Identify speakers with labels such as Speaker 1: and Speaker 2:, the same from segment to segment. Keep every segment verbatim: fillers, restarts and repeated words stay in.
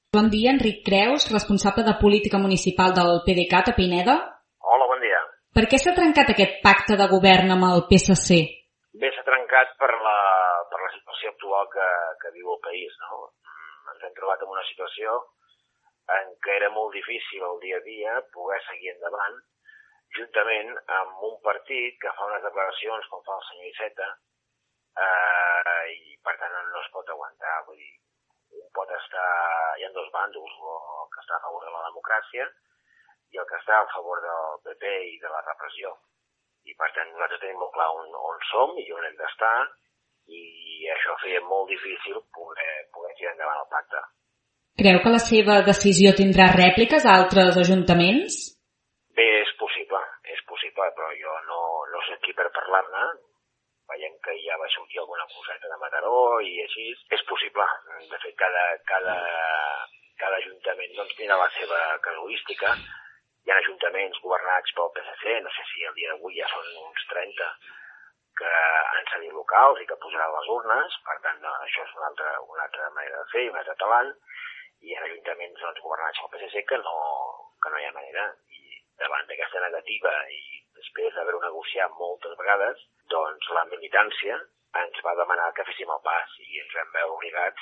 Speaker 1: Bon dia, Enric Creus, responsable de política municipal del PDeCAT a Pineda.
Speaker 2: Hola, bon dia.
Speaker 1: Per què s'ha trencat aquest pacte de govern amb el P S C?
Speaker 2: Bé, s'ha trencat per la, per la situació actual que, que viu el país, no? Ens hem trobat en una situació en què era molt difícil el dia a dia poder seguir endavant, juntament amb un partit que fa unes declaracions com fa el senyor Iceta, eh, i per tant no es pot aguantar. Vull dir, un pot estar, hi ha dos bàndols, el que està a favor de la democràcia i el que està a favor del P P i de la repressió. I per tant nosaltres tenim molt clar on, on som i on hem d'estar, i això feia molt difícil poder, poder tirar endavant el pacte.
Speaker 1: Creu que la seva decisió tindrà rèpliques a altres ajuntaments?
Speaker 2: Bé, és possible, és possible, però jo no, no sé qui per parlar-ne. Veiem que ja va sortir alguna coseta de Mataró i així. És possible. De fet, cada, cada, cada ajuntament doncs, tindrà la seva casuística. Hi ha ajuntaments governats pel P S C, no sé si el dia d'avui ja són uns trenta, que han cedit locals i que posaran les urnes. Per tant, no, això és una altra, una altra manera de fer i un altre talant. I hi ha ajuntaments doncs, governats pel P S C que no, que no hi ha manera. I davant d'aquesta negativa i després d'haver-ho negociat moltes vegades, doncs la militància ens va demanar que féssim el pas i ens vam veure obligats,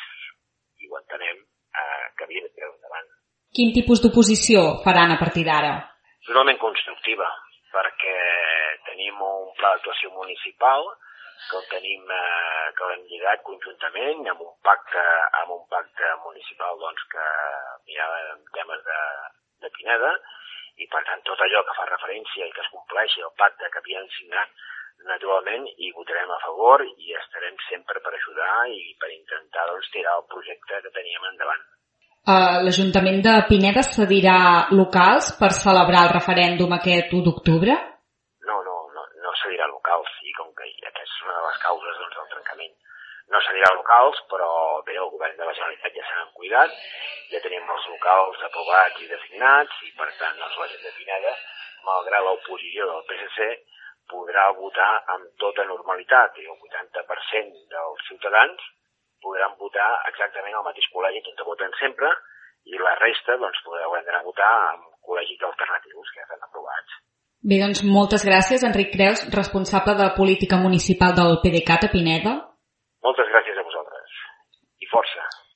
Speaker 2: i ho entenem, eh, que havíem de tirar endavant.
Speaker 1: Quin tipus d'oposició faran a partir d'ara?
Speaker 2: Totalment constructiva, perquè tenim un pla d'actuació municipal que el tenim, eh, que l'hem lligat conjuntament amb un pacte, amb un pacte municipal doncs, que mirava en temes de, de Pineda, i per tant tot allò que fa referència i que es compleixi el pacte que havíem signat, naturalment hi votarem a favor i estarem sempre per ajudar i per intentar doncs, tirar el projecte que teníem endavant.
Speaker 1: Uh, L'Ajuntament de Pineda cedirà locals per celebrar el referèndum aquest u d'octubre?
Speaker 2: No, no, no, no cedirà locals, i com que aquesta és una de les causes doncs, del trencament. No cedirà locals, però bé, el govern de la Generalitat ja se n'han cuidat, ja tenim els locals aprovats i designats, i per tant doncs, la gent de Pineda, malgrat l'oposició del P S C, podrà votar amb tota normalitat, i el vuitanta per cent dels ciutadans podran votar exactament al mateix col·legi on voten sempre, i la resta doncs, podreu anar a votar en col·legis alternatius que ja estan aprovats.
Speaker 1: Bé, doncs moltes gràcies, Enric Creus, responsable de política municipal del PDeCAT a Pineda.
Speaker 2: Moltes gràcies a vosaltres. I força.